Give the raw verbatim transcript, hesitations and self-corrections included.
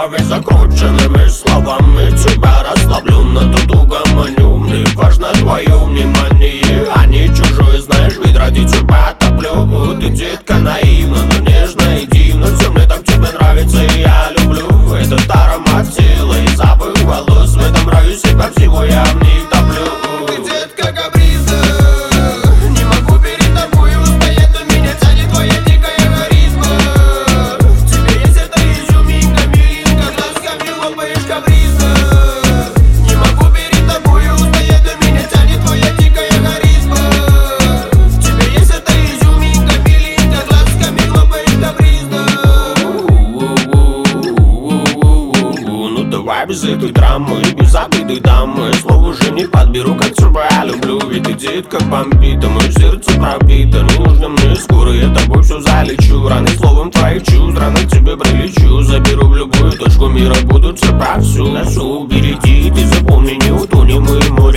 крови закрученными словами тебя расслаблю, но тут угомоню. Мне важно твое внимание, а не чужое, знаешь, ведь ради тебя топлю. Ты детка наивна, но нежно и дивно. Все мне так тебе нравится и я люблю этот аромат тела и запах волос. В этом раю себя всего я в них топлю. Ты детка капризна, не могу перед тобой устоять, но меня тянет твоя дикая харизма. В тебе есть эта изюминка, милинка, глазками лопаешь капризно. Не могу перед тобой устоять, но меня тянет твоя дикая харизма. В тебе есть эта изюминка, милинка, глазками лопаешь капризно. Ну давай без этой драмы, без обиды дамы. Слов уже не подберу, как тебя люблю. Ведь ты детка бомбит, а мое сердце пробито. Нужно мне скоро, я тобой все залечу. Раны словом твоих чувств, рано к тебе прилечу. Заберу в любую точку мира, буду тебя всю носу. Береги, ты запомни, не утонем мы, мой